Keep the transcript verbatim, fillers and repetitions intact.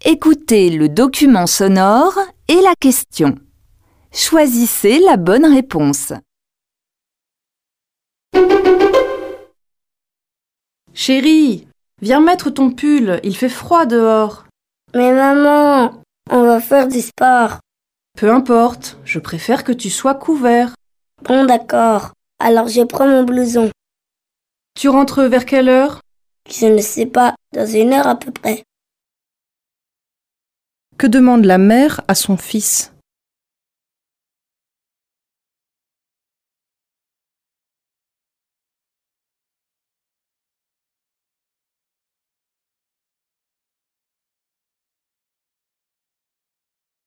Écoutez le document sonore et la question. Choisissez la bonne réponse. Chérie, viens mettre ton pull, il fait froid dehors. Mais maman, on va faire du sport. Peu importe, je préfère que tu sois couvert. Bon d'accord, alors je prends mon blouson. Tu rentres vers quelle heure? Je ne sais pas, dans une heure à peu près. Que demande la mère à son fils?